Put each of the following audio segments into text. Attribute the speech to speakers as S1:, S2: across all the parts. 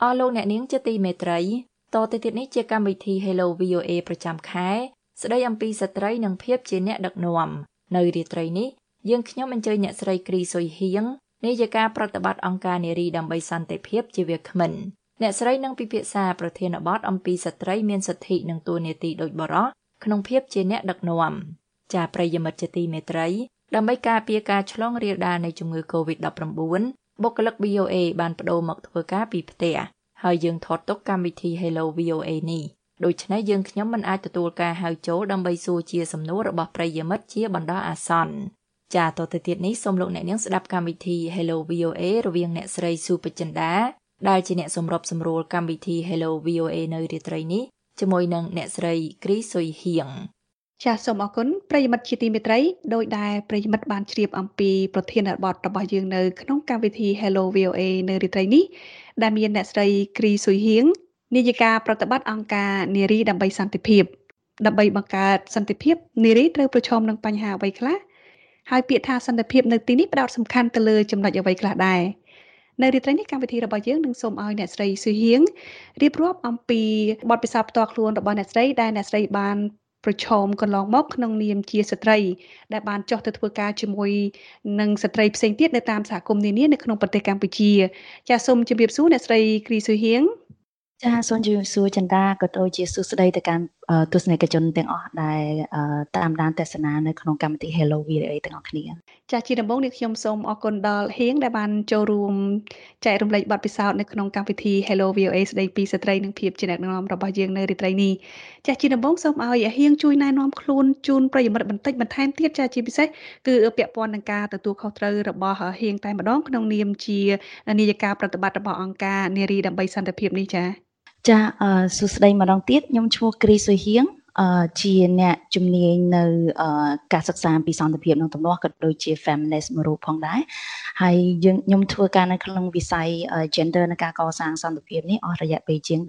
S1: អស់លោកអ្នកនាងជាទីមេត្រីតទៅទៀតនេះជាកម្មវិធី Hello VOA ប្រចាំខែស្ដីអំពីស្ត្រីនិងភាពជាអ្នកដឹកនាំនៅរាត្រីនេះយើងខ្ញុំអញ្ជើញអ្នកស្រីគ្រីសុយហៀងនាយិកាប្រតិបត្តិអង្គការនារីដើម្បីសន្តិភាពជាវាគ្មិនអ្នកស្រីនឹងពិភាក្សាប្រធានបទអំពីស្ត្រីមានសិទ្ធិនិងតួនាទីដូចបុរសក្នុងភាពជាអ្នកដឹកនាំចាប្រិយមិត្តជាទីមេត្រីដើម្បីការពារការឆ្លងរាលដាលនៃជំងឺ COVID-19 បុគ្គលិក VOA បានប្តូរមកធ្វើការពីផ្ទះហើយយើងថតទុកកម្មវិធី Hello VOA នេះដូច្នេះយើងខ្ញុំមិនអាចទទួលការហៅចូលដើម្បីសួរជាសំណួររបស់ប្រិយមិត្តជាបណ្ដោះអាសន្នចាតទៅទៀតនេះសូមលោកអ្នកនាងស្ដាប់កម្មវិធី Hello VOA រវាងអ្នកស្រីស៊ូបចិន្តាដែលជាអ្នកសម្របសម្រួលកម្មវិធី Hello VOA នៅរាត្រីនេះជាមួយនឹងអ្នកស្រីគ្រីសុយហៀង
S2: ចាសសូមអរគុណប្រិយមិត្តជាទីមេត្រីដោយដែលប្រិយមិត្តបានជ្រាបអំពីប្រធានបទរបស់យើងនៅក្នុងកម្មវិធី Hello VOA នៅរាត្រីនេះដែលមានអ្នកស្រីគ្រីសុយហៀងនាយិកាប្រតិបត្តិអង្គការនារីដើម្បីសន្តិភាពដើម្បីបង្កើតសន្តិភាពនារីត្រូវប្រឈមនឹងបញ្ហាអ្វីខ្លះហើយពាក្យថាសន្តិភាពនៅទីនេះផ្ដោតសំខាន់ទៅលើចំណុចអ្វីខ្លះដែរនៅរាត្រីនេះកម្មវិធីរបស់យើងនឹងសូមឲ្យអ្នកស្រីសុយហៀងរៀបរាប់អំពីបទពិសោធន៍ផ្ទាល់ខ្លួនរបស់អ្នកស្រីដែលអ្នកស្រីបានប្រឈមកន្លងមកក្នុងនាមជាស្ត្រីដែលបានចុះទៅធ្វើការជាមួយនឹងស្ត្រីផ្សេងទៀតនៅតាមសហគមន៍នានានៅក្នុងប្រទេសកម្ពុជាចាសសូមជម្រាបសួរអ្នកស្រីគ្រីសុយហៀង
S3: ចាសូមជម្រាបសួរចន្ទរាក៏ដូចជាសួស្តីទៅកាន់ទស្សនិកជនទាំងអស់ដែលតាមដានទស្សនានៅក្នុងកម្មវិធី Hello VOA ទាំងអស់គ្នា
S2: ចាជាដំបូងនេះខ្ញុំសូមអរគុណដល់ហៀងដែលបានចូលរួមចែករំលែកបទពិសោធន៍នៅក្នុងកម្មវិធី Hello VOA ស្ដីពីស្ត្រីនិងភាពជាអ្នកដឹកនាំរបស់យើងនៅរាត្រីនេះចាជាដំបូងសូមឲ្យហៀងជួយណែនាំខ្លួនជូនប្រិយមិត្តបន្តិចបន្ថែមទៀតចាជាពិសេសគឺពាក់ព័ន្ធនឹងការទទួលខុសត្រូវរបស់ហៀងតែម្ដងក្នុងនាមជានាយិកាប្រតិបត្តិរបស់អង្គការនារីដើម្បីសន្តិភាពនេះចា
S3: សួស្តីម្ដងទៀតខ្ញុំឈ្មោះគ្រីសុយហៀងជាអ្នកជំនាញនៅការសិក្សាអំពីសន្តិភាពនិងទំនាស់ក៏ដូចជា feminist មួយរូបផងដែរហើយខ្ញុំធ្វើការនៅក្នុងវិស័យ gender នៃការកសាងសន្តិភាពនេះអស់រយៈពេលជាង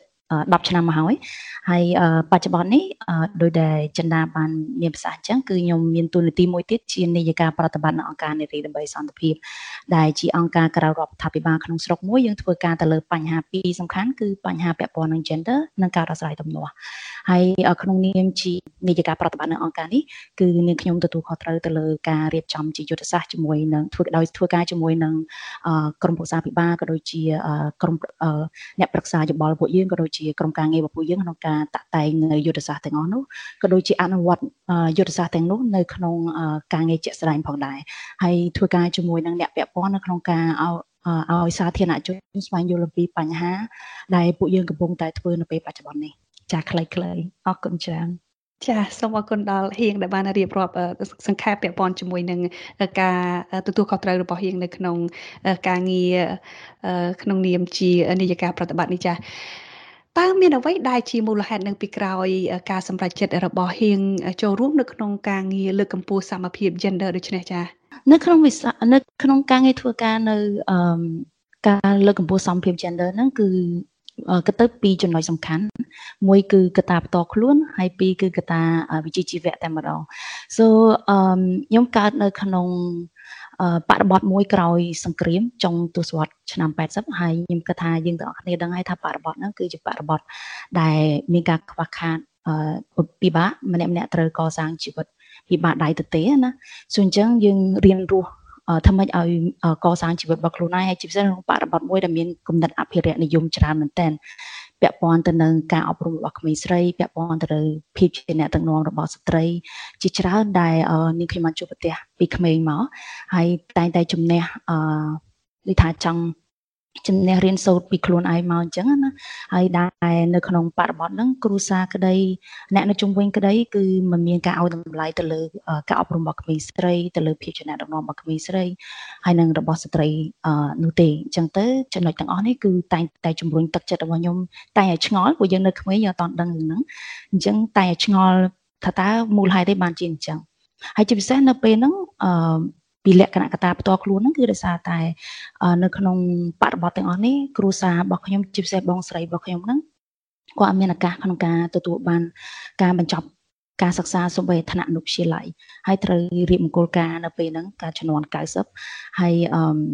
S3: 10ឆ្នាំមកហើយបច្ចុប្បន្ននេះដោយដែលចិន្តាបានមានប្រសាសន៍អញ្ចឹងគឺខ្ញុំមានតួនាទីមួយទៀតជានាយិកាប្រតិបត្តិនៅអង្គការនារីដើម្បីសន្តិភាពដែលជាអង្គការក្រៅរដ្ឋាភិបាលក្នុងស្រុកមួយយើងធ្វើការទៅលើបញ្ហាពីរសំខាន់គឺបញ្ហាពាក់ព័ន្ធនឹង gender និងការដោះស្រាយទំនាស់ហើយក្នុងនាមជានាយិកាប្រតិបត្តិនៅអង្គការនេះគឺនាងខ្ញុំទទួលខុសត្រូវទៅលើការរៀបចំជាយុទ្ធសាស្ត្រជាមួយនឹងធ្វើការជាមួយនឹងក្រុមប្រឹក្សាភិបាលក៏ដូចជាក្រុមអ្នកប្រឹក្សាយោបល់ពួកយើងក៏ដូចជាក្រុមការងាររបស់ពួកយើងក្នុងការតាក់តែងនៅយុទ្ធសាស្ត្រទាំងអស់នោះក៏ដូចជាអនុវត្តយុទ្ធសាស្ត្រទាំងនោះនៅក្នុងការងារជាក់ស្ដែងផងដែរហើយធ្វើការជាមួយនឹងអ្នកពាក់ព័ន្ធនៅក្នុងការឲ្យសាធារណជនស្វែងយល់អំពីបញ្ហាដែលពួកយើងកំពុងតែធ្វើនៅពេលបច្ចុប្បន្ននេះចាស់ខ្លីៗអរគុណច្រើន
S2: ចាសូមអរគុណដល់ហៀងដែលបានរៀបរាប់សង្ខេបពាក់ព័ន្ធជាមួយនឹងការទទួលខុសត្រូវរបស់ហៀងនៅក្នុងការងារក្នុងនាមជានាយិកាប្រតិបត្តិនេះចាតើមានអ្វីដែលជាមូលហេតុនៅពីក្រោយការសម្រេចចិត្តរបស់ហៀងចូលរួមនៅក្នុងការងារលើកកម្ពស់សមភាព gender ដូចនេះចា
S3: នៅក្នុងការងារធ្វើការនៅការលើកកម្ពស់សមភាព gender ហ្នឹងគឺគិតទៅពីចំណុចសំខាន់មួយគឺកត្តាផ្ទាល់ខ្លួនហើយពីរគឺកត្តាវិជ្ជាជីវៈតែម្ដងខ្ញុំកើតនៅក្នុងបរិបទមួយក្រោយសង្គ្រាមចុងទសវត្សរ៍ឆ្នាំ80ហើយខ្ញុំគិតថាយើងទាំងអស់គ្នាដឹងហើយថាបរិបទហ្នឹងគឺជាបរិបទដែលមានការខ្វះខាតពិបាកម្នាក់ត្រូវកសាងជីវិតពិបាកដៃទៅទេណាអញ្ចឹងយើងរៀនរស់ធ្វើម៉េចឲ្យកសាងជីវិតរបស់ខ្លួនឯងហើយជាពិសេសក្នុងបរិបទមួយដែលមានគំនិតអភិរក្សនិយមច្រើនមែនទែនពាក់ព័ន្ធទៅនឹងការអប់រំរបស់ក្មេងស្រីពាក់ព័ន្ធទៅនឹងភាពជាអ្នកដឹកនាំរបស់ស្ត្រីជាច្រើនដែលនាងខ្ញុំបានជួបប្រទះពីក្មេងមកហើយតែងតែជំនះដូចថាចង់ជំនះរៀនសូត្រពីខ្លួនឯងមកអញ្ចឹងណាហើយដែលនៅក្នុងបរិបទហ្នឹងគ្រួសារក្តីអ្នកនៅជុំវិញក្តីគឺមិនមានការឲ្យតម្លៃទៅលើការអប់រំរបស់ក្មេងស្រីទៅលើភាពជាអ្នកដឹកនាំរបស់ក្មេងស្រីហើយនឹងរបស់ស្ត្រីនោះទេអញ្ចឹងទៅចំណុចទាំងអស់នេះគឺតែងតែជំរុញទឹកចិត្តរបស់ខ្ញុំតែឲ្យឆ្ងល់ព្រោះយើងនៅក្មេងយើងអត់ដឹងហ្នឹងអញ្ចឹងតែឲ្យឆ្ងល់ថាតើមូលហេតុអីបានជាអញ្ចឹងហើយជាពិសេសនៅពេលហ្នឹងពីលក្ខណៈកត្តាផ្ទាល់ខ្លួនហ្នឹងគឺដោយសារតែនៅក្នុងបរិបទទាំងអស់នេះគ្រួសាររបស់ខ្ញុំជាពិសេសបងស្រីរបស់ខ្ញុំហ្នឹងគាត់អត់មានឱកាសក្នុងការទទួលបានការបញ្ចប់ការសិក្សាសូម្បីថ្នាក់អនុវិទ្យាល័យហើយត្រូវរៀបមង្គលការនៅពេលហ្នឹងការជំនាន់90ហើយ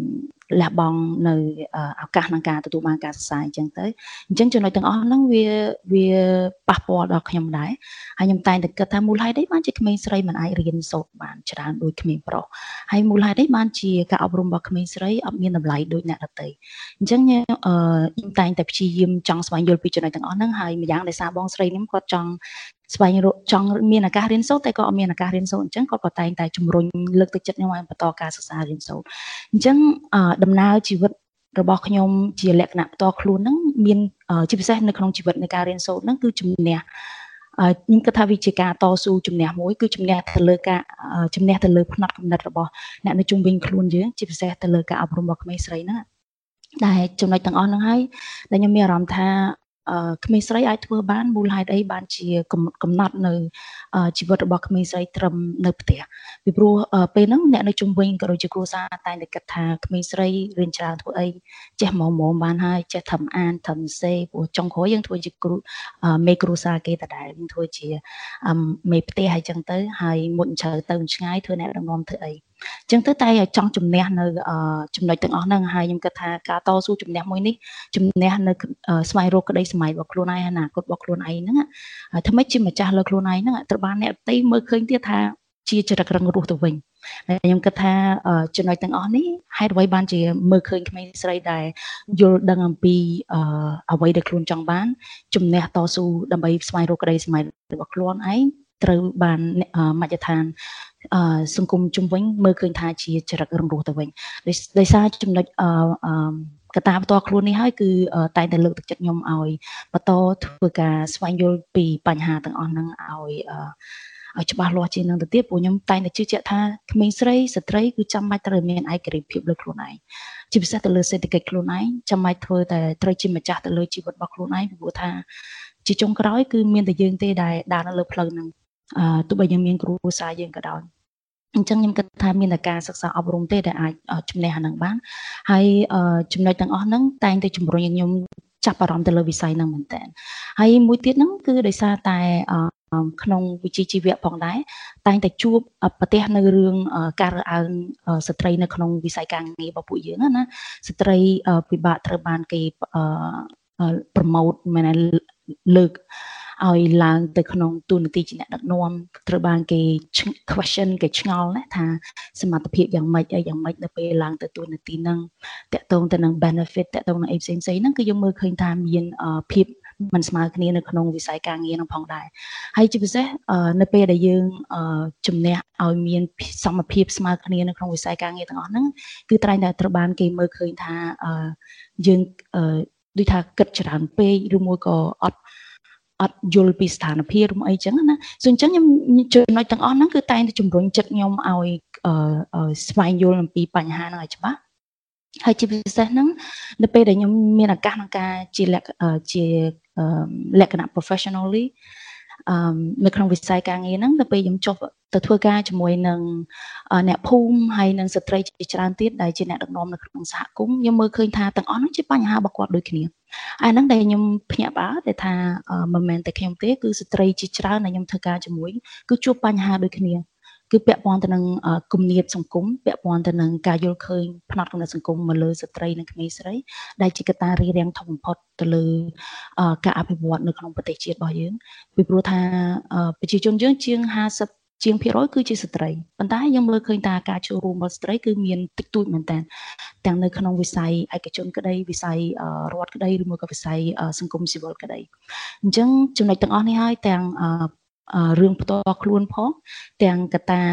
S3: លះបង់នៅឱកាសក្នុងការទទួលបានការសរសើរអញ្ចឹងទៅអញ្ចឹងចំណុចទាំងអស់ហ្នឹងវាប៉ះពាល់ដល់ខ្ញុំដែរហើយខ្ញុំតែងតែគិតថាមូលហេតុអីបានជាក្មេងស្រីមិនអាចរៀនសូត្របានច្រើនដូចក្មេងប្រុសហើយមូលហេតុអីបានជាការអប់រំរបស់ក្មេងស្រីអត់មានតម្លៃដូចអ្នកដទៃអញ្ចឹងខ្ញុំតែងតែព្យាយាមចង់ស្វែងយល់ពីចំណុចទាំងអស់ហ្នឹងហើយម្យ៉ាងដោយសារបងស្រីនេះគាត់ចង់ស្វែងរកចង់មានឱកាសរៀនសូត្រតែក៏អត់មានឱកាសរៀនសូត្រអញ្ចឹងគាត់ក៏តែងតែជំរុញលើកទឹកចិត្តខ្ញុំឲ្យបន្តការសិក្សារៀនសូត្រអញ្ចឹងដំណើរជីវិតរបស់ខ្ញុំជាលក្ខណៈផ្ទាល់ខ្លួនហ្នឹងមានជាពិសេសនៅក្នុងជីវិតនៃការរៀនសូត្រហ្នឹងគឺជំនះខ្ញុំគិតថាវាជាការតស៊ូជំនះមួយគឺជំនះទៅលើការជំនះទៅលើផ្នត់គំនិតរបស់អ្នកនៅជុំវិញខ្លួនយើងជាពិសេសទៅលើការអប់រំរបស់ក្មេងស្រីហ្នឹងដែលចំណុចទាំងអស់ហ្នឹងហើយដែលខ្ញុំមានអារម្មណ៍ថាក្មេងស្រីអាចធ្វើបានមូលហេតុអីបានជាកំណត់នៅជីវិតរបស់ក្មេងស្រីត្រឹមនៅផ្ទះពីព្រោះពេលហ្នឹងអ្នកនៅជុំវិញក៏ដូចជាគ្រួសារតែងតែគិតថាក្មេងស្រីរៀនច្រើនធ្វើអីចេះម៉មបានហើយចេះធ្វើអានធ្វើសេព្រោះចុងក្រោយយើងធ្វើជាគ្រូមេគ្រួសារគេដដែលយើងធ្វើជាមេផ្ទះហើយចឹងទៅហើយមុតជ្រៅទៅឆ្ងាយធ្វើអ្នកដឹកនាំធ្វើអីចឹងទៅតែឲ្យចង់ជំនះនៅចំណុចទាំងអស់ហ្នឹងហើយខ្ញុំគិតថាការតស៊ូជំនះមួយនេះជំនះនៅស្វែងរកក្តីសម័យរបស់ខ្លួនឯងហើយអនាគតរបស់ខ្លួនឯងហ្នឹងធ្វើម៉េចជាម្ចាស់លើខ្លួនឯងហ្នឹងត្រូវបានអ្នកដទៃមើលឃើញទៀតថាជាចរិតរឹងរូសទៅវិញខ្ញុំគិតថាចំណុចទាំងអស់នេះហេតុអ្វីបានជាមើលឃើញក្មេងស្រីដែលយល់ដឹងអំពីអ្វីដែលខ្លួនចង់បានជំនះតស៊ូដើម្បីស្វែងរកក្តីសម័យរបស់ខ្លួនឯងត្រូវបានមជ្ឈដ្ឋានសង្គមជុំវិញមើលឃើញថាជាចរិតរឹងរូសទៅវិញដោយសារចំណុចកត្តាផ្ទាល់ខ្លួននេះហើយគឺតែងតែលើកទឹកចិត្តខ្ញុំឲ្យបន្តធ្វើការស្វែងយល់ពីបញ្ហាទាំងអស់ហ្នឹងឲ្យច្បាស់លាស់ជាងនឹងទៅទៀតព្រោះខ្ញុំតែងតែជឿជាក់ថាក្មេងស្រីស្ត្រីគឺចាំបាច់ត្រូវមានឯករាជ្យភាពលើខ្លួនឯងជាពិសេសទៅលើសេដ្ឋកិច្ចខ្លួនឯងចាំបាច់ធ្វើតែត្រូវជាម្ចាស់ទៅលើជីវិតរបស់ខ្លួនឯងព្រោះថាជាចុងក្រោយគឺមានតែយើងទេដែលដើរនៅលើផ្លូវហ្នឹងទោះបីយើងមានគ្រួសារយើងក៏ដោយអញ្ចឹងខ្ញុំគិតថាមានតែការសិក្សាអប់រំទេដែលអាចជំនះអានឹងបានហើយចំណុចទាំងអស់ហ្នឹងតែងតែជំរុញឲ្យខ្ញុំចាប់អារម្មណ៍ទៅលើវិស័យហ្នឹងមែនតើហើយមួយទៀតហ្នឹងគឺដោយសារតែក្នុងវិជ្ជាជីវៈផងដែរតែងតែជួបប្រទះនៅរឿងការរើសអើងស្ត្រីនៅក្នុងវិស័យការងាររបស់ពួកយើងណាស្ត្រីពិបាកត្រូវបានគេប្រម៉ូតមែនលើកឲ្យឡើងទៅក្នុងទូនាទីជាអ្នកដឹកនាំត្រូវបានគេ question គេឆ្ងល់ណាថាសមត្ថភាពយ៉ាងម៉េចអីយ៉ាងម៉េចនៅពេលឡើងទៅទូនាទីហ្នឹងតាក់ទងទៅនឹង benefit តាក់ទងនឹងអីផ្សេងៗហ្នឹងគឺយើងមើលឃើញថាមានភាពមិនស្មើគ្នានៅក្នុងវិស័យការងារហ្នឹងផងដែរហើយជាពិសេសនៅពេលដែលយើងជំនះឲ្យមានសមភាពស្មើគ្នានៅក្នុងវិស័យការងារទាំងអស់ហ្នឹងគឺតែត្រូវបានគេមើលឃើញថាយើងដូចថាគិតច្រើនពេកឬមួយក៏អត់យល់ពីស្ថានភាពឬអីចឹងណាអញ្ចឹងខ្ញុំចំណុចទាំងអស់ហ្នឹងគឺតែងតែជំរុញចិត្តខ្ញុំឲ្យស្វែងយល់អំពីបញ្ហាហ្នឹងឲ្យច្បាស់ហើយជាពិសេសហ្នឹងនៅពេលដែលខ្ញុំមានឱកាសក្នុងការជាលក្ខណៈ professionally នៅក្នុងវិស័យការងារហ្នឹងទៅពេលខ្ញុំចុះទៅធ្វើការជាមួយនឹងអ្នកភូមិហើយនឹងស្ត្រីជាច្រើនទៀតដែលជាអ្នកដឹកនាំនៅក្នុងសហគមន៍ខ្ញុំមើលឃើញថាទាំងអស់ហ្នឹងជាបញ្ហារបស់គាត់ដូចគ្នាអាហ្នឹងដែលខ្ញុំភ្ញាក់ផ្អើលតែថាមិនមែនតែខ្ញុំទេគឺស្ត្រីជាច្រើនដែលខ្ញុំធ្វើការជាមួយគឺជួបបញ្ហាដូចគ្នាគឺពាក់ព័ន្ធទៅនឹងគំនាបសង្គមពាក់ព័ន្ធទៅនឹងការយល់ឃើញផ្នត់គំនិតសង្គមមកលើស្ត្រីនិងក្មេងស្រីដែលជាកត្តារារាំងធំបំផុតទៅលើការអភិវឌ្ឍនៅក្នុងប្រទេសជាតិរបស់យើងពីព្រោះថាប្រជាជនយើងជាង50ជាង%គឺជាស្ត្រីប៉ុន្តែយើងមើលឃើញថាការចូលរួមរបស់ស្ត្រីគឺមានតិចតួចមែនតើទាំងនៅក្នុងវិស័យឯកជនក្តីវិស័យរដ្ឋក្តីឬមួយក៏វិស័យសង្គមស៊ីវិលក្តីអញ្ចឹងចំណុចទាំងអស់នេះហើយទាំងរឿងផ្ទាល់ខ្លួនផងទាំងកត្តា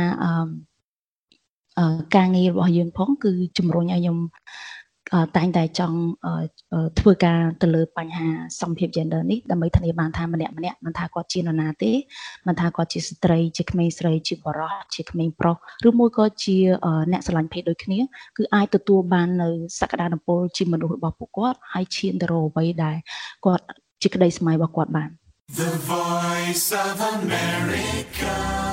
S3: ការងាររបស់យើងផងគឺជំរុញឲ្យខ្ញុំតែងតែចង់ធ្វើការទៅលើបញ្ហាសមភាព gender នេះដើម្បីធានាបានថាម្នាក់មិនថាគាត់ជានរណាទេមិនថាគាត់ជាស្ត្រីជាក្មេងស្រីជាបរិសុទ្ធជាក្មេងប្រុសឬមួយក៏ជាអ្នកស្រឡាញ់ភេទដូចគ្នាគឺអាចទទួលបាននៅសក្តានុពលជាមនុស្សរបស់ពួកគាត់ហើយឈានទៅរកអ្វីដែលគាត់ជាក្តីស្រមៃរបស់គាត់បានThe Voice of America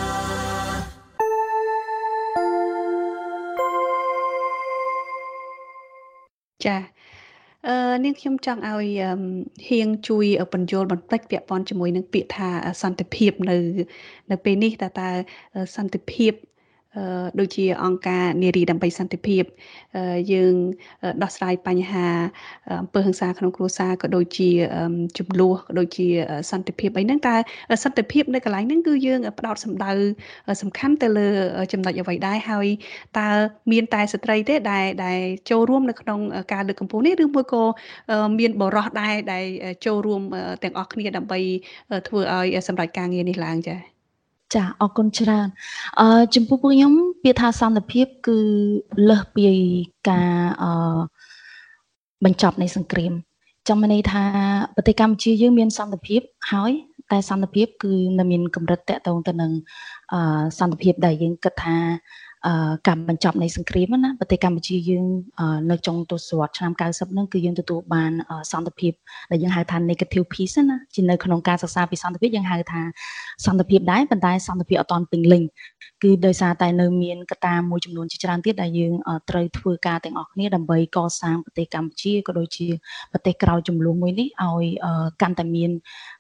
S2: ចានាងខ្ញុំចង់ឲ្យហៀងជួយបញ្យល់បន្តិចពាក់ព័ន្ធជាមួយនឹងពាក្យថាសន្តិភាពនៅពេលនេះតើសន្តិភាពដូចជាអង្គការនារីដើម្បីសន្តិភាពយើងដោះស្រាយបញ្ហាអំពើហិង្សាក្នុងគ្រួសារក៏ដូចជាចំនួនក៏ដូចជាសន្តិភាពអីហ្នឹងតែសន្តិភាពនៅកន្លែងហ្នឹងគឺយើងផ្ដោតសំដៅសំខាន់ទៅលើចំណុចអ្វីដែរហើយតើមានតែស្ត្រីទេដែលចូលរួមនៅក្នុងការលើកកម្ពស់នេះឬមួយក៏មានបរិសុទ្ធដែរដែលចូលរួមទាំងអស់គ្នាដើម្បីធ្វើឲ្យសម្រេចការងារនេះឡើងចា៎
S3: ចាអរគុណច្រើនចំពោះពួកខ្ញុំពាក្យថាសន្តិភាពគឺលើសពីការបញ្ចប់នៃសង្គ្រាមចង់មានន័យថាប្រទេសកម្ពុជាយើងមានសន្តិភាពហើយតែសន្តិភាពគឺនៅមានកម្រិតតាក់ទងទៅនឹងសន្តិភាពដែលយើងគិតថាការបញ្ចប់នៃសង្គ្រាមណាប្រទេសកម្ពុជាយើងនៅចុងទសវត្សរ៍ឆ្នាំ90ហ្នឹងគឺយើងទទួលបានសន្តិភាពដែលយើងហៅថា negative peace ណាជានៅក្នុងការសិក្សាពីសន្តិភាពយើងហៅថាសន្តិភាពដែរប៉ុន្តែសន្តិភាពអត់ទាន់ពេញលេញគឺដោយសារតែនៅមានកត្តាមួយចំនួនជាច្រើនទៀតដែលយើងត្រូវធ្វើការទាំងអស់គ្នាដើម្បីកសាងប្រទេសកម្ពុជាក៏ដូចជាប្រទេសក្រោយចំនួនមួយនេះឲ្យកាន់តែមាន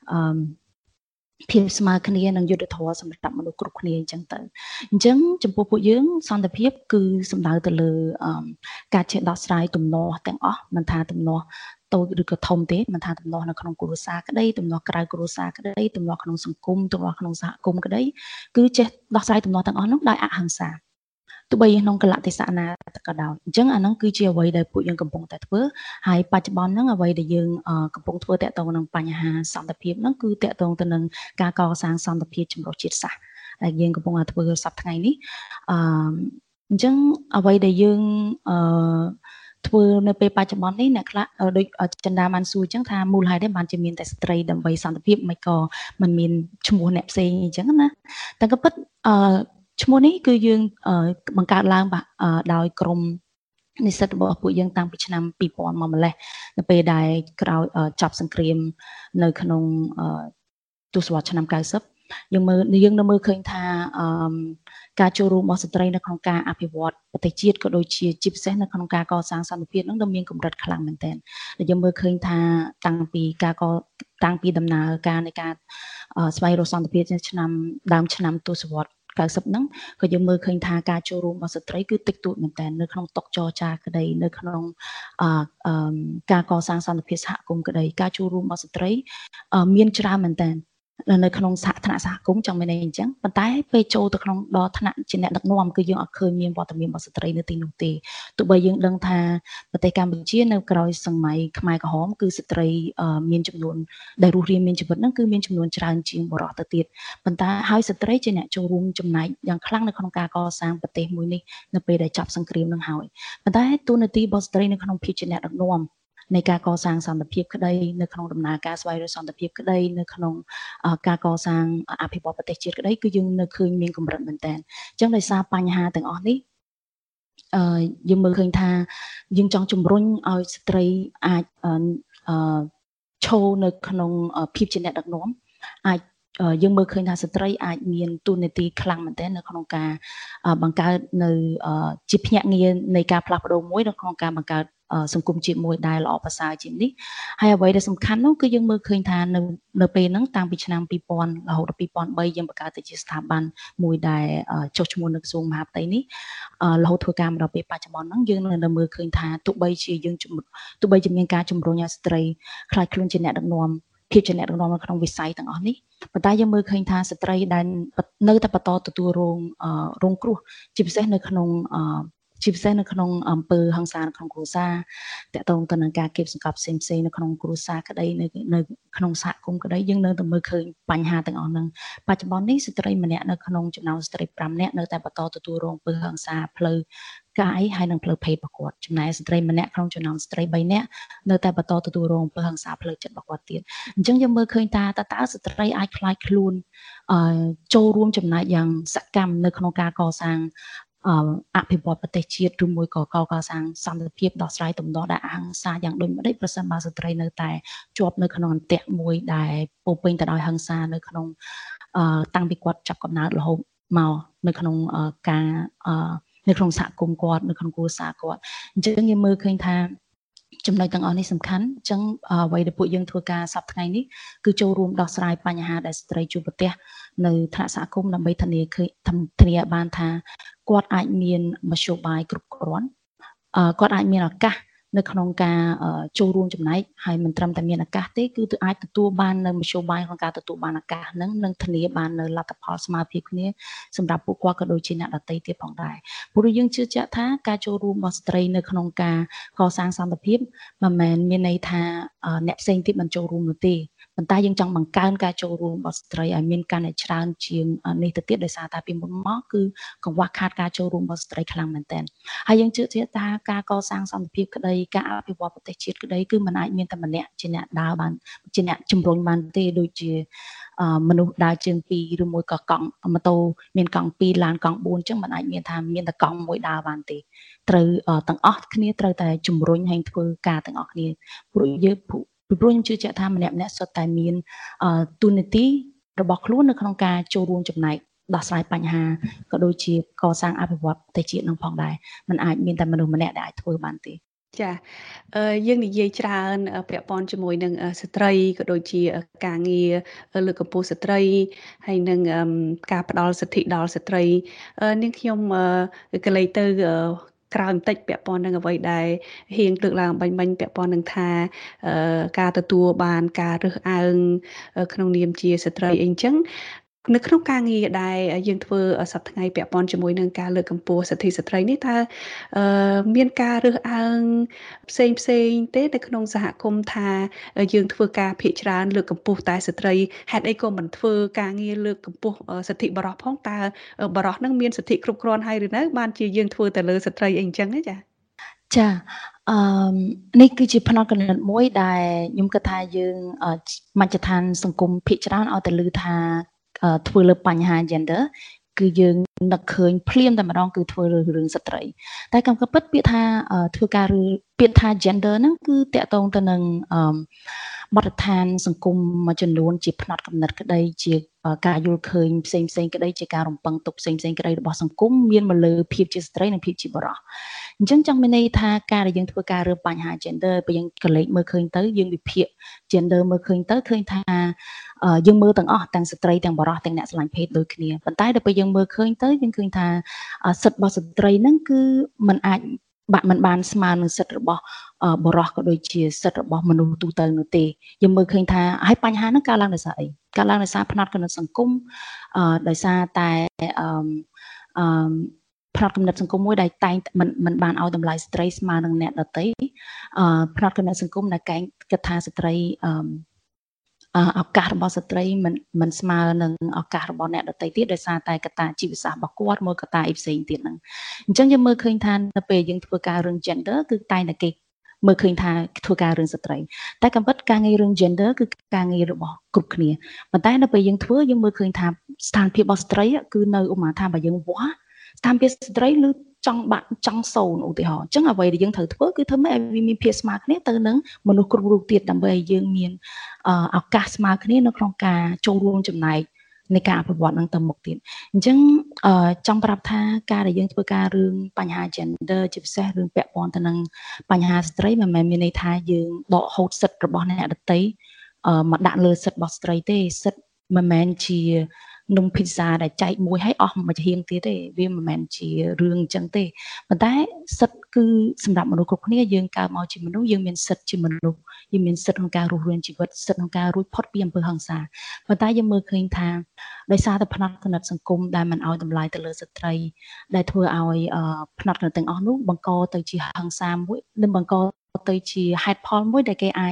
S3: ភាពស្មើគ្នានឹងយុត្តិធម៌សម្រាប់មនុស្សគ្រប់គ្នាអញ្ចឹងទៅអញ្ចឹងចំពោះពួកយើងសន្តិភាពគឺសំដៅទៅលើការចេះដោះស្រាយទំនាស់ទាំងអស់មិនថាទំនាស់តូចឬក៏ធំទេមិនថាទំនាស់នៅក្នុងគ្រួសារក្តីទំនាស់ក្រៅគ្រួសារក្តីទំនាស់ក្នុងសង្គមទំនាស់ក្នុងសហគមន៍ក្តីគឺចេះដោះស្រាយទំនាស់ទាំងអស់នោះដោយអហិង្សាទោះបីក្នុងកលៈទេសៈណាក៏ដោយអញ្ចឹងអាហ្នឹងគឺជាអ្វីដែលពួកយើងកំពុងតែធ្វើហើយបច្ចុប្បន្នហ្នឹងអ្វីដែលយើងកំពុងធ្វើតាក់ទងនឹងបញ្ហាសន្តិភាពហ្នឹងគឺតាក់ទងទៅនឹងការកសាងសន្តិភាពចម្រុះជាតិសាសន៍ដែលយើងកំពុងតែធ្វើសប្តាហ៍ថ្ងៃនេះអញ្ចឹងអ្វីដែលយើងធ្វើនៅពេលបច្ចុប្បន្ននេះអ្នកខ្លះដូចចិន្តាបានសួរអញ្ចឹងថាមូលហេតុទេបានជាមានតែស្ត្រីដើម្បីសន្តិភាពមិនក៏មិនមានឈ្មោះអ្នកផ្សេងអញ្ចឹងណាតែក៏ពិតឈ្មោះនេះគឺយើងបង្កើតឡើងដោយក្រុមនិស្សិតរបស់ពួកយើងតាំងពីឆ្នាំ2000មកម្លេះនៅពេលដែលក្រោយចប់សង្គ្រាមនៅក្នុងទសវត្សរ៍ឆ្នាំ90យើងនៅមើលឃើញថាការចូលរួមរបស់ស្ត្រីនៅក្នុងការអភិវឌ្ឍប្រទេសជាតិក៏ដូចជាពិសេសនៅក្នុងការកសាងសន្តិភាពនឹងមានកម្រិតខ្លាំងមែនទែនដែលយើងមើលឃើញថាតាំងពីដំណើរការនៃការស្វែងរកសន្តិភាពឆ្នាំដើមឆ្នាំទសវត្សរ៍90ហ្នឹងក៏យើងមើលឃើញថាការចូលរួមរបស់ស្ត្រីគឺតិចតួចមែនតើនៅក្នុងតុចរចាក្តីនៅក្នុងការកសាងសន្តិភាពសហគមន៍ក្តីការចូលរួមរបស់ស្ត្រីមានច្រើនមែនតើនៅក្នុងថ្នាក់សហគមន៍ចង់មានន័យអញ្ចឹងប៉ុន្តែពេលចូលទៅក្នុងដល់ថ្នាក់ជាអ្នកដឹកនាំគឺយើងអត់ឃើញមានវត្តមានរបស់ស្ត្រីនៅទីនោះទេទោះបីយើងដឹងថាប្រទេសកម្ពុជានៅក្រោយសម័យខ្មែរក្រហមគឺស្ត្រីមានចំនួនដែលរស់រានមានជីវិតហ្នឹងគឺមានចំនួនច្រើនជាងបុរសទៅទៀតប៉ុន្តែហើយស្ត្រីជាអ្នកចូលរួមចំណែកយ៉ាងខ្លាំងនៅក្នុងការកសាងប្រទេសមួយនេះនៅពេលដែលចប់សង្គ្រាមនឹងហើយប៉ុន្តែតួនាទីរបស់ស្ត្រីនៅក្នុងភាពជាអ្នកដឹកនាំនៃការកសាងសន្តិភាពក្តីនៅក្នុងដំណើរការស្វែងរកសន្តិភាពក្តីនៅក្នុងការកសាងអភិវឌ្ឍប្រទេសជាតិក្តីគឺយើងនៅឃើញមានកម្រិតមែនតើអញ្ចឹងដោយសារបញ្ហាទាំងអស់នេះយើងមើលឃើញថាយើងចង់ជំរុញឲ្យស្ត្រីអាចឈរនៅក្នុងភាពជាអ្នកដឹកនាំអាចយើងមើលឃើញថាស្ត្រីអាចមានតួនាទីខ្លាំងមែនទែននៅក្នុងការបង្កើតនៅជាភ្នាក់ងារនៃការផ្លាស់ប្ដូរមួយនៅក្នុងការបង្កើតសង្គមជាតិមួយដែលល្អប្រសើរជាងនេះហើយអ្វីដែលសំខាន់នោះគឺយើងមើលឃើញថានៅពេលហ្នឹងតាំងពីឆ្នាំ2000រហូតដល់2003យើងបង្កើតទៅជាស្ថាប័នមួយដែលចុះឈ្មោះនៅក្រសួងមហាផ្ទៃនេះរហូតធ្វើការមកដល់ពេលបច្ចុប្បន្នហ្នឹងយើងនៅមើលឃើញថាទោះបីជាមានការជំរុញឲ្យស្ត្រីខ្លាចខ្លួនជាអ្នកដឹកនាំភាពជាអ្នកដឹកនាំនៅក្នុងវិស័យទាំងអស់នេះប៉ុន្តែយើងមើលឃើញថាស្ត្រីដែលនៅតែបន្តទទួលរងគ្រោះជាពិសេសនៅក្នុងអំពើហិង្សានៅក្នុងគ្រួសារតាក់ទងទៅនឹងការគាបសង្កត់ផ្សេងនៅក្នុងគ្រួសារក្តីនៅក្នុងសហគមន៍ក្តីយើងនៅតែមើលឃើញបញ្ហាទាំងអស់ហ្នឹងបច្ចុប្បន្ននេះស្ត្រីម្នាក់នៅក្នុងចំណោមស្ត្រី5នាក់នៅតែបន្តទទួលរងអំពើហិង្សាផ្លូវកាយហើយនិងផ្លូវភេទរបស់គាត់ចំណែកស្ត្រីម្នាក់ក្នុងចំណោមស្ត្រី3នាក់នៅតែបន្តទទួលរងអំពើហិង្សាផ្លូវចិត្តរបស់គាត់ទៀតអញ្ចឹងយើងមើលឃើញថាតើស្ត្រីអាចខ្លាចខ្លួនចូលរួមចំណែកយ៉ាងសកម្មនៅក្នុងការកសាងអភិវឌ្ឍប្រទេសជាតិឬមួយក៏កសាងសន្តិភាពដោះស្រាយទំនាស់ដែលអហិង្សាយ៉ាងដូចម្តេចប្រសិនបើស្ត្រីនៅតែជាប់នៅក្នុងអន្ទាក់មួយដែលពោពេញទៅដោយហិង្សានៅក្នុងតាំងពីគាត់ចាប់កំណើតរហូតមកនៅក្នុងការនៅក្នុងសហគមន៍គាត់នៅក្នុងគ្រួសារគាត់អញ្ចឹងយើងមើលឃើញថាចំណុចទាំងអស់នេះសំខាន់អញ្ចឹងអ្វីដែលពួកយើងធ្វើការសប្តាហ៍ថ្ងៃនេះគឺចូលរួមដោះស្រាយបញ្ហាដែលស្ត្រីជួបប្រទះនៅថ្នាក់សហគមន៍ដើម្បីធានាបានថាគាត់អាចមានមធ្យោបាយគ្រប់គ្រាន់គាត់អាចមានឱកាសនៅក្នុងការចូលរួមចំណែកហើយមិនត្រឹមតែមានឱកាសទេគឺអាចទទួលបាននៅមធ្យោបាយក្នុងការទទួលបានឱកាសហ្នឹងនិងធានាបាននៅលទ្ធផលស្មើភាពគ្នាសម្រាប់ពួកគាត់ក៏ដូចជាអ្នកដទៃទៀតផងដែរព្រោះយើងជឿជាក់ថាការចូលរួមរបស់ស្ត្រីនៅក្នុងការកសាងសន្តិភាពមិនមែនមានន័យថាអ្នកផ្សេងទៀតមិនចូលរួមនោះទេប៉ុន្តែយើងចង់បង្កើនការចូលរួមរបស់ស្ត្រីឲ្យមានកាន់តែច្រើនជាងនេះទៅទៀតដោយសារតែពីមុនមកគឺកង្វះខាតការចូលរួមរបស់ស្ត្រីខ្លាំងមែនទែនហើយយើងជឿជាក់ថាការកសាងសន្តិភាពក្តីការអភិវឌ្ឍប្រទេសជាតិក្តីគឺមិនអាចមានតែម្នាក់ជាអ្នកដើរបានជាអ្នកជំរុញបានទេដូចជាមនុស្សដើរជើង2ឬមួយក៏កង់ម៉ូតូមានកង់2ឡានកង់4អញ្ចឹងមិនអាចមានថាមានតែកង់មួយដើរបានទេត្រូវទាំងអស់គ្នាត្រូវតែជំរុញហើយធ្វើការទាំងអស់គ្នាព្រោះខ្ញុំជឿជាក់ថាម្នាក់សុទ្ធតែមានទូនាទីរបស់ខ្លួននៅក្នុងការចូលរួមចំណែកដោះស្រាយបញ្ហាក៏ដូចជាកសាងអភិវឌ្ឍប្រទេសជាតិនឹងផងដែរมันអាចមានតែមនុស្សម្នាក់ដែលអាចធ្វើបានទេ
S2: ចាយើងនិយាយច្រើនពាក់ព័ន្ធជាមួយនឹងស្ត្រីក៏ដូចជាការងារលើកកម្ពស់ស្ត្រីហើយនឹងការផ្ដល់សិទ្ធិដល់ស្ត្រីនាងខ្ញុំកលេចទៅក្រោយបន្តិចពាក់ព័ន្ធនឹងអ្វីដែលហ៊ានលើកឡើងបាញ់ពាក់ព័ន្ធនឹងថាការទទួលបានការរើសអើងក្នុងនាមជាស្ត្រីអីចឹងនៅក្នុងការងារដែលយើងធ្វើសប្តាហ៍ថ្ងៃពាក់ព័ន្ធជាមួយនឹងការលើកកម្ពស់សិទ្ធិស្ត្រីនេះតើមានការរើសអើងផ្សេងទេនៅក្នុងសហគមន៍ថាយើងធ្វើការភាគច្រើនលើកកម្ពស់តែស្ត្រីហេតុអីក៏មិនធ្វើការងារលើកកម្ពស់សិទ្ធិបរិសុទ្ធផងតើបរិសុទ្ធនឹងមានសិទ្ធិគ្រប់គ្រាន់ហើយឬនៅបានជាយើងធ្វើតែលើស្ត្រីអីអញ្ចឹងណា
S3: ចានេះគឺជាផ្នត់គំនិតមួយដែលខ្ញុំគិតថាយើងមជ្ឈដ្ឋានសង្គមភាគច្រើនឲ្យតែឮថាធ្វើលើបញ្ហា gender គឺយើងនឹកឃើញភ្លាមតែម្ដងគឺធ្វើលើរឿងស្ត្រីតែកម្មពិតពាក្យថាធ្វើការពាក្យថា gender ហ្នឹងគឺតាក់ទងទៅនឹងបទដ្ឋានសង្គមមួយចំនួនជាផ្នត់គំនិតក្តីជាការយល់ឃើញផ្សេងក្តីជាការរំពឹងទុកផ្សេងក្តីរបស់សង្គមមានមកលើភាពជាស្ត្រីនិងភាពជាបុរសអញ្ចឹងចង់មានន័យថាការដែលយើងធ្វើការរើបញ្ហា gender ពេលយើងកលេចមើលឃើញទៅយើងវិភាគ gender មើលឃើញទៅឃើញថាយើងមើលទាំងអស់ទាំងស្ត្រីទាំងបុរសទាំងអ្នកស្រឡាញ់ភេទដូចគ្នាប៉ុន្តែដល់ពេលយើងមើលឃើញទៅយើងឃើញថាសិទ្ធិរបស់ស្ត្រីហ្នឹងគឺมันអាចមិនបានស្មើនឹងសិទ្ធិរបស់បុរសក៏ដូចជាសិទ្ធិរបស់មនុស្សទូទៅនោះទេយើងមើលឃើញថាហើយបញ្ហាហ្នឹងកើតឡើងដោយសារអីកើតឡើងដោយសារផ្នត់គំនិតសង្គមដោយសារតែផ្នត់គំនិតសង្គមមួយដែលតែងមិនបានឲ្យតម្លៃស្ត្រីស្មើនឹងអ្នកដទៃផ្នត់គំនិតសង្គមដែលគិតថាស្ត្រីឱកាសរបស់ស្ត្រីមិនស្មើនឹងឱកាសរបស់អ្នកដទៃទៀតដោយសារតែកត្តាជីវសាស្ត្ររបស់គាត់មួយកត្តាអីផ្សេងទៀតហ្នឹងអញ្ចឹងយើងមើលឃើញថានៅពេលយើងធ្វើការរឿង gender គឺតែងតែគេមើលឃើញថាធ្វើការរឿងស្ត្រីតែកំពិតការងាររឿង gender គឺការងាររបស់គ្រប់គ្នាប៉ុន្តែនៅពេលយើងធ្វើយើងមើលឃើញថាស្ថានភាពរបស់ស្ត្រីគឺនៅឧបមាថាបើយើងវាស់ស្ថានភាពស្ត្រីឬចង់សូនឧទាហរណ៍អញ្ចឹងអ្វីដែលយើងត្រូវធ្វើគឺធ្វើម៉េចឲ្យវាមានភាពស្មើគ្នាទៅនឹងមនុស្សគ្រប់រូបទៀតដើម្បីឲ្យយើងមានឱកាសស្មើគ្នានៅក្នុងការចូលរួមចំណែកនៃការអភិវឌ្ឍនឹងទៅមុខទៀតអញ្ចឹងចង់ប្រាប់ថាការដែលយើងធ្វើការរឿងបញ្ហា gender ជាពិសេសរឿងពាក់ព័ន្ធទៅនឹងបញ្ហាស្ត្រីមិនមែនមានន័យថាយើងដកហូតសិទ្ធិរបស់អ្នកដទៃមកដាក់លើសិទ្ធិរបស់ស្ត្រីទេសិទ្ធិមិនមែនជានំភីហ្សាដែលចែកមួយឲ្យអស់មួយហៀងទៀតទេវាមិនមែនជារឿងអញ្ចឹងទេប៉ុន្តែសិទ្ធិគឺសម្រាប់មនុស្សគ្រប់គ្នាយើងកើតមកជាមនុស្សយើងមានសិទ្ធិជាមនុស្សយើងមានសិទ្ធិក្នុងការរស់រានជីវិតសិទ្ធិក្នុងការរួចផុតពីអំពើហិង្សាប៉ុន្តែយើងមើលឃើញថាដោយសារតែផ្នត់គំនិតសង្គមដែលមិនឲ្យតម្លៃទៅលើស្ត្រីដែលធ្វើឲ្យផ្នត់គំនិតទាំងអស់នោះបង្កទៅជាហិង្សាមួយនិងបង្កទៅជាហេតុផលមួយដែលគេអាច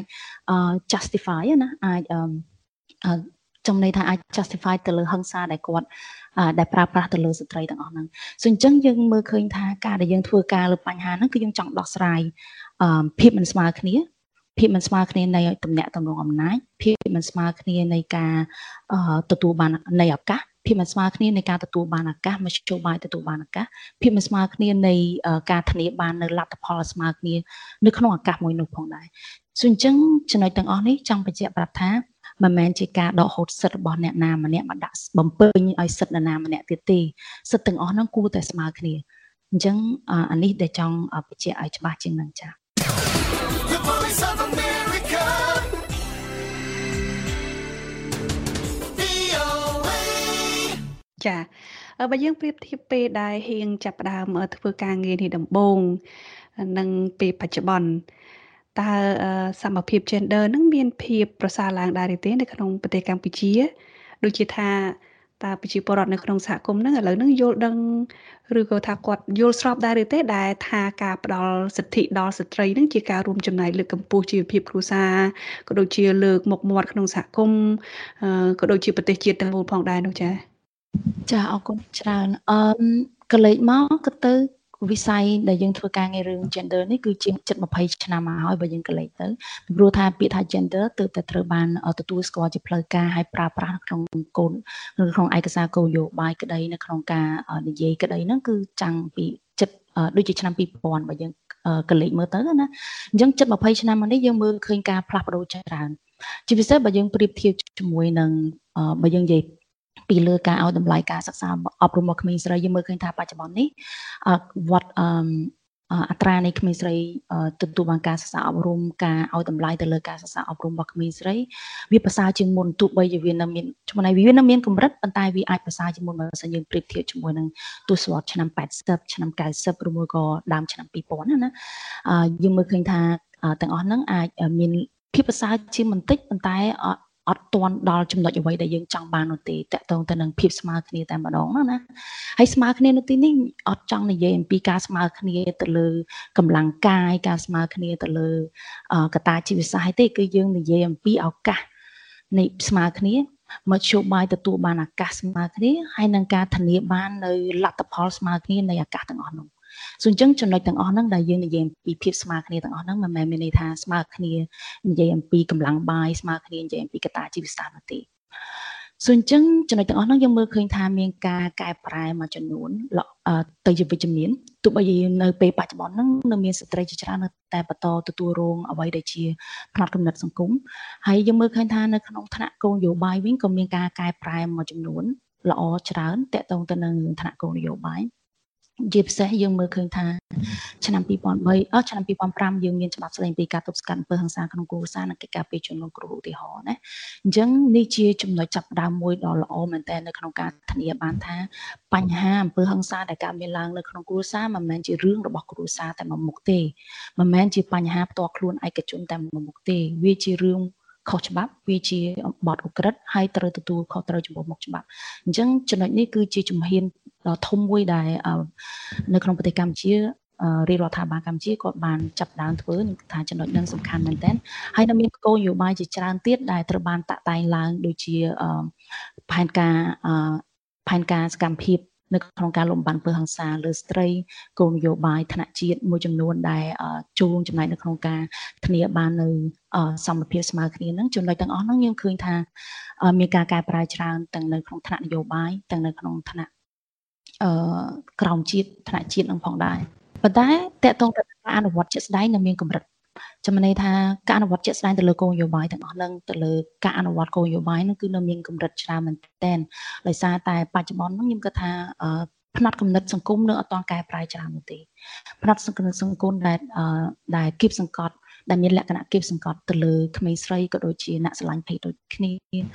S3: justify ណាអាចចំណេះថាអាច justify ទៅលើហិង្សាដែលគាត់ដែលប្រើប្រាស់ទៅលើស្ត្រីទាំងអស់ហ្នឹងសូអញ្ចឹងយើងមើលឃើញថាការដែលយើងធ្វើការលើបញ្ហាហ្នឹងគឺយើងចង់ដោះស្រាយភាពមិនស្មើគ្នានៃតំណែងតំណងអំណាចភាពមិនស្មើគ្នានៃការទទួលបាននៃឱកាសភាពមិនស្មើគ្នានៃការទទួលបានឱកាសមធ្យោបាយទទួលបានឱកាសភាពមិនស្មើគ្នានៃការធានាបាននៅលទ្ធផលស្មើគ្នានៅក្នុងឱកាសមួយនោះផងដែរសូអញ្ចឹងចំណុចទាំងអស់នេះចង់បញ្ជាក់ប្រាប់ថាមិនមែនជាការដកហូតសិទ្ធិរបស់អ្នកណាម្នាក់មកដាក់បំពេញឲ្យសិទ្ធិអ្នកណាម្នាក់ទៀតទេសិទ្ធិទាំងអស់ហ្នឹងគួរតែស្មើគ្នាអញ្ចឹងអានេះដែលចង់បញ្ជាក់ឲ្យច្បាស់ជាងហ្នឹងចា៎
S4: Voice of America. VOA
S2: ចាបើយើងប្រៀបធៀបពេលដែលហៀងចាប់ផ្ដើមធ្វើការងារនេះដំបូងនិងពេលបច្ចុប្បន្នតើសមភាព gender នឹងមានភាពប្រសើរឡើងដែរឬទេនៅក្នុងប្រទេសកម្ពុជាដូចជាថាតើប្រជាពលរដ្ឋនៅក្នុងសហគមន៍ហ្នឹងឥឡូវហ្នឹងយល់ដឹងឬក៏ថាគាត់យល់ស្របដែរឬទេដែលថាការផ្ដល់សិទ្ធិដល់ស្ត្រីហ្នឹងជាការរួមចំណែកលើកកម្ពស់ជីវភាពគ្រួសារក៏ដូចជាលើកមុខមាត់ក្នុងសហគមន៍ក៏ដូចជាប្រទេសជាតិទាំងមូលផងដែរនោះចា៎
S3: ចាអរគុណច្រើនកលេចមកក៏ទៅវិស័យដែលយើងធ្វើការងាររឿង gender នេះគឺជាជិត20ឆ្នាំមកហើយបើយើងកលេចទៅពីព្រោះថាពាក្យថា gender ទើបតែត្រូវបានទទួលស្គាល់ជាផ្លូវការហើយប្រើប្រាស់ក្នុងគោលក្នុងឯកសារគោលនយោបាយក្តីនៅក្នុងការនិយាយក្តីហ្នឹងគឺចាំងពីជិតដូចជាឆ្នាំ2000បើយើងកលេចមើលទៅណាអញ្ចឹងជិត20ឆ្នាំមកនេះយើងមើលឃើញការផ្លាស់ប្ដូរច្រើនជាពិសេសបើយើងប្រៀបធៀបជាមួយនឹងបើយើងនិយាយពីលើការឲ្យតម្លៃការសិក្សាអប់រំរបស់ក្មេងស្រីយើងមើលឃើញថាបច្ចុប្បន្ននេះវត្តអត្រានៃក្មេងស្រីទទួលបានការសិក្សាអប់រំការឲ្យតម្លៃទៅលើការសិក្សាអប់រំរបស់ក្មេងស្រីវាប្រសើរជាងមុនទោះបីជាវានៅមានចំណែកវានៅមានកម្រិតប៉ុន្តែវាអាចប្រសើរជាងមុនបើសិនយើងប្រៀបធៀបជាមួយនឹងទសវត្សរ៍ឆ្នាំ80ឆ្នាំ90ឬមួយក៏ដើមឆ្នាំ2000ណាយើងមើលឃើញថាទាំងអស់ហ្នឹងអាចមានភាពប្រសើរជាងបន្តិចប៉ុន្តែអត់ទាន់ដល់ចំណុចអ្វីដែលយើងចង់បាននោះទេតកតងទៅនឹងភាពស្មើគ្នាតែម្ដងណាហើយស្មើគ្នានៅទីនេះអត់ចង់និយាយអំពីការស្មើគ្នាទៅលើកម្លាំងកាយការស្មើគ្នាទៅលើកត្តាជីវសាស្ត្រទេគឺយើងនិយាយអំពីឱកាសនៃស្មើគ្នាមធ្យោបាយទទួលបានឱកាសស្មើគ្នាហើយនឹងការធានាបាននៅលទ្ធផលស្មើគ្នានៃឱកាសទាំងអស់នោះសូមអញ្ចឹងចំណុចទាំងអស់ហ្នឹងដែលយើងនិយាយអំពីភាពស្មើគ្នាទាំងអស់ហ្នឹងមិនមែនមានន័យថាស្មើគ្នានិយាយអំពីកម្លាំងបាយស្មើគ្នានិយាយអំពីកត្តាជីវសាស្ត្រនោះទេសូមអញ្ចឹងចំណុចទាំងអស់ហ្នឹងយើងមើលឃើញថាមានការកែប្រែមួយចំនួនទៅជាវិជ្ជមានទោះបីជានៅពេលបច្ចុប្បន្នហ្នឹងនៅមានស្ត្រីជាច្រើននៅតែបន្តទទួលរងអ្វីដែលជាផ្នត់គំនិតសង្គមហើយយើងមើលឃើញថានៅក្នុងថ្នាក់គោលនយោបាយវិញក៏មានការកែប្រែមួយចំនួនល្អច្រើនតកតងទៅនឹងថ្នាក់គោលនយោបាយជាពិសេសយើងមើលឃើញថាឆ្នាំ2003ឆ្នាំ2005យើងមានច្បាប់ស្តីពីការទប់ស្កាត់អំពើហិង្សាក្នុងគ្រួសារនិងកិច្ចការពារជនរងគ្រោះឧទាហរណ៍ណាអញ្ចឹងនេះជាចំណុចចាប់ផ្ដើមមួយដ៏ល្អមែនទែននៅក្នុងការធានាបានថាបញ្ហាអំពើហិង្សាដែលកើតមានឡើងនៅក្នុងគ្រួសារមិនមែនជារឿងរបស់គ្រួសារតែមួយមុខទេមិនមែនជាបញ្ហាផ្ទាល់ខ្លួនឯកជនតែមួយមុខទេវាជារឿងខុសច្បាប់វាជាបទឧក្រិដ្ឋហើយត្រូវទទួលខុសត្រូវចំពោះមុខច្បាប់អញ្ចឹងចំណុចនេះគឺជាជំហានដ៏ធំមួយដែលនៅក្នុងប្រទេសកម្ពុជារាជរដ្ឋាភិបាលកម្ពុជាគាត់បានចាប់ដើមធ្វើថាចំណុចហ្នឹងសំខាន់មែនទែនហើយនៅមានគោលនយោបាយជាច្រើនទៀតដែលត្រូវបានតាក់តែងឡើងដូចជាផែនការសកម្មភាពនៅក្នុងការលំបាន់អំពើហិង្សាលើស្ត្រីគោលនយោបាយថ្នាក់ជាតិមួយចំនួនដែលចូលចំណែកនៅក្នុងការធានាបាននៅសមភាពស្មើគ្នាហ្នឹងចំណុចទាំងអស់ហ្នឹងយើងឃើញថាមានការកែប្រែច្រើនទាំងនៅក្នុងថ្នាក់នយោបាយទាំងនៅក្នុងថ្នាក់ក្រមជាតិថ្នាក់ជាតិនឹងផងដែរប៉ុន្តែតកតងទៅការអនុវត្តជាក់ស្ដែងនៅមានកម្រិតចំណេះថាការអនុវត្តជាក់ស្ដែងទៅលើគោលនយោបាយទាំងអស់ហ្នឹងទៅលើការអនុវត្តគោលនយោបាយហ្នឹងគឺនៅមានកម្រិតច្រើនមែនទែនដោយសារតែបច្ចុប្បន្នហ្នឹងខ្ញុំគិតថាផ្នត់គំនិតសង្គមនៅអត់ទាន់កែប្រែច្រើននោះទេផ្នត់គំនិតសង្គមដែលគៀបសង្កត់ដែលមានលក្ខណៈគៀបសង្កត់ទៅលើក្មេងស្រីក៏ដូចជាអ្នកស្រឡាញ់ភេទដូចគ្នា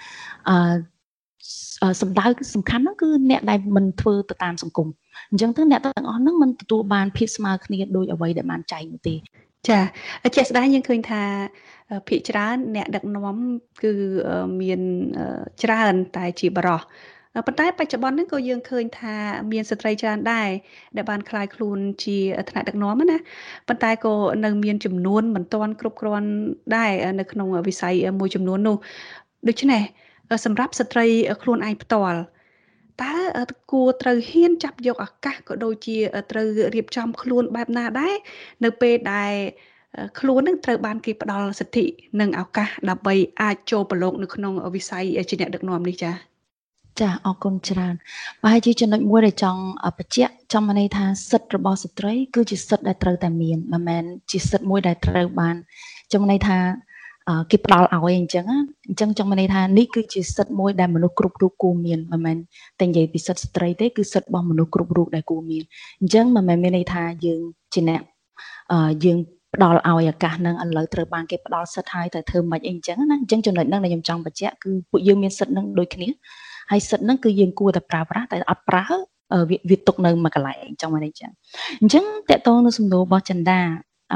S3: សម្ដៅសំខាន់ហ្នឹងគឺអ្នកដែលមិនធ្វើទៅតាមសង្គមអញ្ចឹងទៅអ្នកទាំងអស់ហ្នឹងមិនទទួលបានភាពស្មើគ្នាដោយអ្វីដែលបានចែងនោះទេ
S2: ចាជាក់ស្ដែងយើងឃើញថាភាគច្រើនអ្នកដឹកនាំគឺមានច្រើនតែជាបរិសុទ្ធប៉ុន្តែបច្ចុប្បន្នហ្នឹងក៏យើងឃើញថាមានស្ត្រីច្រើនដែរដែលបានក្លាយខ្លួនជាថ្នាក់ដឹកនាំណាប៉ុន្តែក៏នៅមានចំនួនមិនទាន់គ្រប់គ្រាន់ដែរនៅក្នុងវិស័យមួយចំនួននោះដូច្នេះសម្រាប់ស្ត្រីខ្លួនឯងផ្ទាល់តើគួរត្រូវហ៊ានចាប់យកឱកាសក៏ដូចជាត្រូវរៀបចំខ្លួនបែបណាដែរនៅពេលដែលខ្លួននឹងត្រូវបានគេផ្ដល់សិទ្ធិនិងឱកាសដើម្បីអាចចូលប្រឡូកនៅក្នុងវិស័យជាអ្នកដឹកនាំនេះចា៎
S3: អរគុណច្រើនប្រហែលជាចំណុចមួយដែលចង់បញ្ជាក់ចង់ន័យថាសិទ្ធិរបស់ស្ត្រីគឺជាសិទ្ធិដែលត្រូវតែមានមិនមែនជាសិទ្ធិមួយដែលត្រូវបានចង់ន័យថាគេផ្ដល់ឲ្យអញ្ចឹងចង់ន័យថានេះគឺជាសិទ្ធិមួយដែលមនុស្សគ្រប់រូបគួរមានមិនមែនតែនិយាយពីសិទ្ធិស្ត្រីទេគឺសិទ្ធិរបស់មនុស្សគ្រប់រូបដែលគួរមានអញ្ចឹងមិនមែនមានន័យថាយើងជាអ្នកយើងផ្ដល់ឲ្យឱកាសនឹងឥឡូវត្រូវបានគេផ្ដល់សិទ្ធិឲ្យតែធ្វើមិនអីអញ្ចឹងណាអញ្ចឹងចំណុចហ្នឹងដែលខ្ញុំចង់បញ្ជាក់គឺពួកយើងមានសិទ្ធិនឹងដូចគ្នាហើយសិទ្ធិហ្នឹងគឺយើងគួរតែប្រើប្រាស់តែអត់ប្រើវាទុកនៅមួយកន្លែងចង់មកអញ្ចឹងតកតងនឹងសំណួររបស់ចិន្តា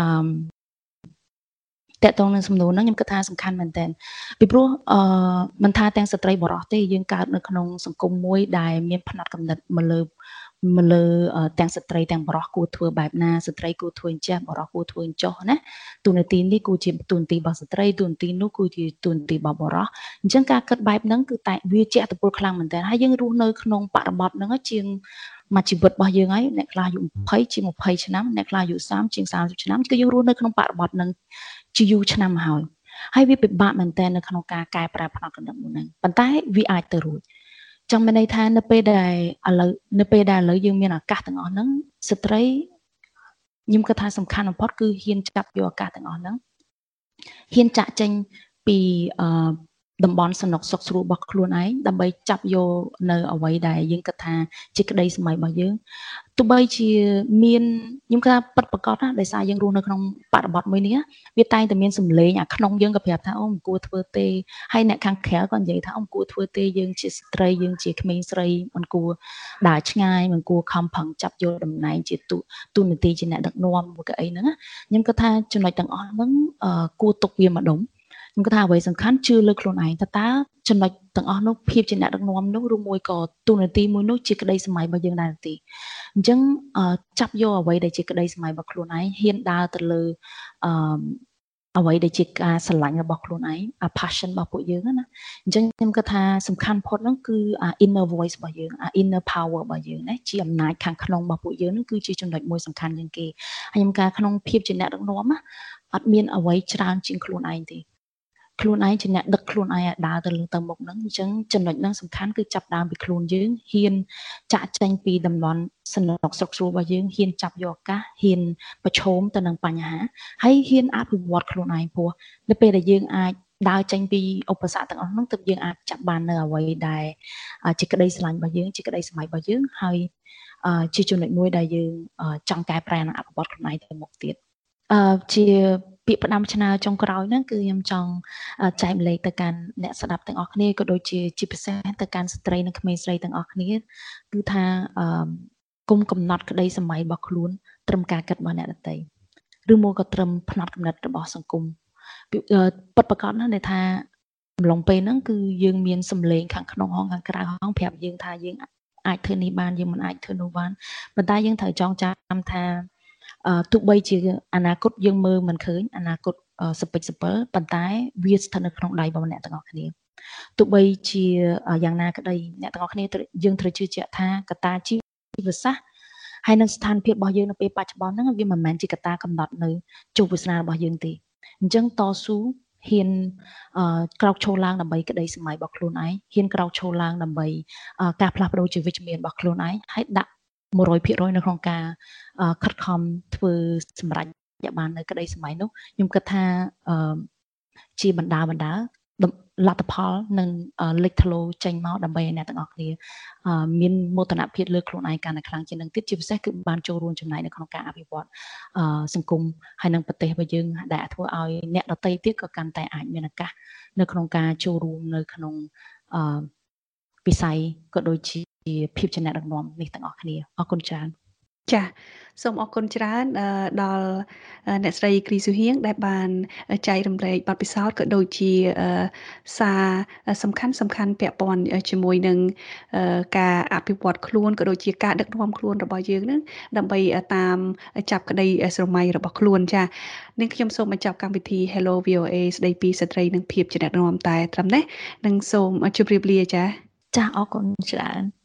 S3: តកតងនឹងសំណួរហ្នឹងខ្ញុំគិតថាសំខាន់មែនតើពីព្រោះមិនថាទាំងស្ត្រីបរោះទេយើងកើតនៅក្នុងសង្គមមួយដែលមានផ្នត់គំនិតមកលើទាំងស្ត្រីទាំងបរោះគួរធ្វើបែបណាស្ត្រីគួរធ្វើអញ្ចេះបរោះគួរធ្វើអញ្ចោះណាទូនាទីនេះគួរជាទូនាទីរបស់ស្ត្រីទូនាទីនោះគួរជាទូនាទីរបស់បរោះអញ្ចឹងការគិតបែបហ្នឹងគឺតែវាជាអត្តពលខ្លាំងមែនតើហើយយើងរស់នៅក្នុងបរិបទហ្នឹងជាងមួយជីវិតរបស់យើងហើយអ្នកខ្លះអាយុ20ជាង20ឆ្នាំអ្នកខ្លះអាយុ30ជាង30ឆ្នាំគឺយើងរស់នៅក្នុងបរិបទហ្នឹងជាយូរឆ្នាំមកហើយវាពិបាកមែនតើនៅក្នុងការកែប្រែផ្នត់គំនិតមួយហ្នឹងប៉ុន្តែវាអាចទៅរួចចង់មានន័យថានៅពេលដែលឥឡូវយើងមានឱកាសទាំងអស់ហ្នឹងស្ត្រីខ្ញុំគិតថាសំខាន់បំផុតគឺហ៊ានចាប់យកឱកាសទាំងអស់ហ្នឹងហ៊ានចាក់ចេញពីតំបន់សំណុកសុខស្រួលរបស់ខ្លួនឯងដើម្បីចាប់យកនៅអ្វីដែលយើងគិតថាជាក្តីសម័យរបស់យើងទោះបីជាមានខ្ញុំគិតថាពិតប្រាកដណាដោយសារយើងរស់នៅក្នុងបរិបទមួយនេះវាតែងតែមានសម្លេងអាក្នុងយើងក៏ប្រាប់ថាអូមិនគួរធ្វើទេហើយអ្នកខាងក្រៅក៏និយាយថាអូមិនគួរធ្វើទេយើងជាស្ត្រីយើងជាក្មេងស្រីមិនគួរដើរឆ្ងាយមិនគួរខំប្រឹងចាប់យកតំណែងជាទូនាទីជាអ្នកដឹកនាំមួយក៏អីហ្នឹងខ្ញុំគិតថាចំណុចទាំងអស់ហ្នឹងគួរទុកវាម្ដុំខ្ញុំគិតថាអ្វីសំខាន់ជឿលើខ្លួនឯងតើចំណុចទាំងអស់នោះភាពជាអ្នកដឹកនាំនោះឬមួយក៏ទូនាទីមួយនោះជាក្តីសម័យរបស់យើងដែរទេអញ្ចឹងចាប់យកអ្វីដែលជាក្តីសម័យរបស់ខ្លួនឯងហ៊ានដើរទៅលើអ្វីដែលជាការស្រឡាញ់របស់ខ្លួនឯងpassion របស់ពួកយើងណាអញ្ចឹងខ្ញុំគិតថាសំខាន់ផុតហ្នឹងគឺ inner voice របស់យើង inner power របស់យើងណាជាអំណាចខាងក្នុងរបស់ពួកយើងហ្នឹងគឺជាចំណុចមួយសំខាន់ជាងគេហើយខ្ញុំការក្នុងភាពជាអ្នកដឹកនាំណាអត់មានអ្វីច្រើនជាងខ្លួនឯងទេខ្លួនឯងជាអ្នកដឹកខ្លួនឯងឲ្យដើរទៅមុខហ្នឹងអញ្ចឹងចំណុចហ្នឹងសំខាន់គឺចាប់ដើមពីខ្លួនយើងហ៊ានចាក់ចេញពីតំបន់សន្លប់ស្រុកស្រួលរបស់យើងហ៊ានចាប់យកឱកាសហ៊ានប្រឈមទៅនឹងបញ្ហាហើយហ៊ានអភិវឌ្ឍខ្លួនឯងព្រោះនៅពេលដែលយើងអាចដើរចេញពីឧបសគ្គទាំងអស់ហ្នឹងទើបយើងអាចចាប់បាននៅអ្វីដែលជាក្តីស្រឡាញ់របស់យើងជាក្តីសម័យរបស់យើងហើយជាចំណុចមួយដែលយើងចង់កែប្រែនិងអភិវឌ្ឍខ្លួនឯងទៅមុខទៀតជាពាក្យផ្ដាំឆ្នើចុងក្រោយហ្នឹងគឺខ្ញុំចង់ចែកម្លែកទៅកាន់អ្នកស្ដាប់ទាំងអស់គ្នាក៏ដូចជាពិសេសទៅកាន់ស្ត្រីនិងក្មេងស្រីទាំងអស់គ្នាគឺថាគុំកំណត់ក្តីសម័យរបស់ខ្លួនត្រឹមការគិតរបស់អ្នកដទៃឬមកក៏ត្រឹមផ្នត់គំនិតរបស់សង្គមពិតប្រាកដណាស់ដែលថាអំឡុងពេលហ្នឹងគឺយើងមានសម្លេងខាងក្នុងហងខាងក្រៅហងប្រាប់យើងថាយើងអាចធ្វើនេះបានយើងមិនអាចធ្វើនោះបានប៉ុន្តែយើងត្រូវចងចាំថាទោះបីជាអនាគតយើងមើលមិនឃើញអនាគតសពិចសពិលប៉ុន្តែវាស្ថិតនៅក្នុងដៃរបស់អ្នកទាំងអស់គ្នាទោះបីជាយ៉ាងណាក្តីអ្នកទាំងអស់គ្នាយើងត្រូវជឿជាក់ថាកត្តាជីវសាស្ត្រហើយនឹងស្ថានភាពរបស់យើងនៅពេលបច្ចុប្បន្នហ្នឹងវាមិនមែនជាកត្តាកំណត់នៅជោគវាសនារបស់យើងទេអញ្ចឹងតស៊ូហ៊ានក្រោកឈរឡើងដើម្បីក្តីសម័យរបស់ខ្លួនឯងហ៊ានក្រោកឈរឡើងដើម្បីការផ្លាស់ប្ដូរជាវិជ្ជមានរបស់ខ្លួនឯងហើយដាក់ 100% នៅក្នុងការខិតខំធ្វើសម្រេចបាននៅក្តីសម័យនោះខ្ញុំគិតថាជាបណ្ដាលទ្ធផលនឹងលេចធ្លោចេញមកដើម្បីឲ្យអ្នកទាំងអស់គ្នាមានមោទនភាពលើខ្លួនឯងកាន់តែខ្លាំងជាងនឹងទៀតជាពិសេសគឺបានចូលរួមចំណែកនៅក្នុងការអភិវឌ្ឍសង្គមហើយនឹងប្រទេសរបស់យើងដែលធ្វើឲ្យអ្នកដទៃទៀតក៏កាន់តែអាចមានឱកាសនៅក្នុងការចូលរួមនៅក្នុងវិស័យក៏ដូចជាភាពជាអ្នកដឹកនាំនេះទាំងអស់គ្នាអរគុណច្រើន
S2: ចាសូមអរគុណច្រើនដល់អ្នកស្រីគ្រីស៊ូហៀងដែលបានចែករំលែកបទពិសោធន៍ក៏ដូចជាសារសំខាន់ពាក់ព័ន្ធជាមួយនឹងការអភិវឌ្ឍខ្លួនក៏ដូចជាការដឹកនាំខ្លួនរបស់យើងនឹងដើម្បីតាមចាប់ក្តីស្រមៃរបស់ខ្លួនចានឹងខ្ញុំសូមបញ្ចប់កម្មវិធី Hello VOA ស្ដីពីស្ត្រីនិងភាពជាអ្នកដឹកនាំតែត្រឹមនេះនឹងសូមជម្រាបលាចា
S3: ចាអរគុណច្រើន